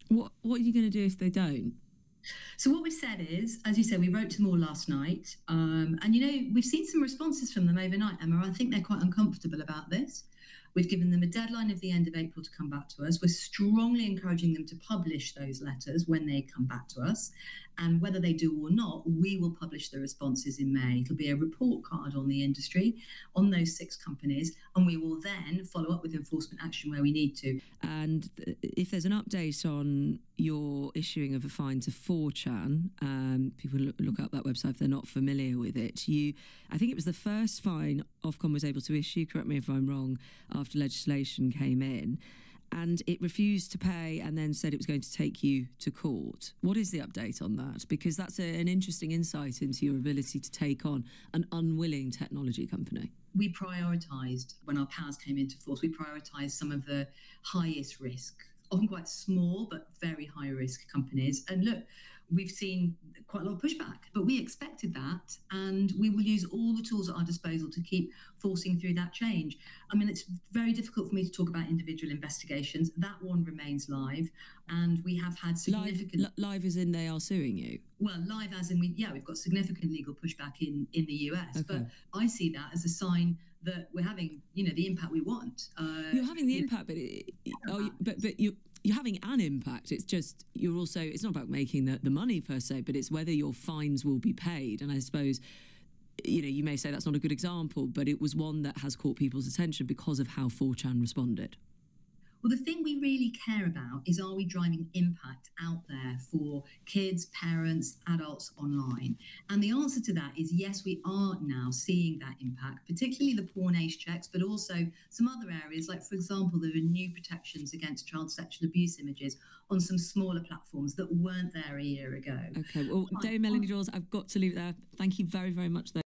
What are you going to do if they don't? So what we've said is, as you said, we wrote to them all last night, and we've seen some responses from them overnight, Emma. I think they're quite uncomfortable about this. We've given them a deadline of the end of April to come back to us. We're strongly encouraging them to publish those letters when they come back to us, and whether they do or not, we will publish the responses in May. It'll be a report card on the industry, on those 6 companies, and we will then follow up with enforcement action where we need to. And if there's an update on your issuing of a fine to 4chan, people look up that website if they're not familiar with it. I think it was the first fine Ofcom was able to issue, correct me if I'm wrong, after legislation came in, and it refused to pay and then said it was going to take you to court. What is the update on that? Because that's an interesting insight into your ability to take on an unwilling technology company. We prioritised, when our powers came into force, we prioritised some of the highest risk, often quite small but very high risk companies. And look, we've seen quite a lot of pushback, but we expected that, and we will use all the tools at our disposal to keep forcing through that change. I mean, it's very difficult for me to talk about individual investigations. That one remains live, and we have had significant... Live as in they are suing you? Well, live as in we've got significant legal pushback in the US. Okay. But I see that as a sign that we're having, the impact we want. You're having the impact, but you're having an impact. It's just it's not about making the money per se, but it's whether your fines will be paid. And I suppose, you may say that's not a good example, but it was one that has caught people's attention because of how 4chan responded. Well, the thing we really care about is, are we driving impact out there for kids, parents, adults online? And the answer to that is yes, we are now seeing that impact, particularly the porn age checks, but also some other areas. Like, for example, there are new protections against child sexual abuse images on some smaller platforms that weren't there a year ago. Okay, well, Dame Melanie Dawes, I've got to leave it there. Thank you very, very much, though.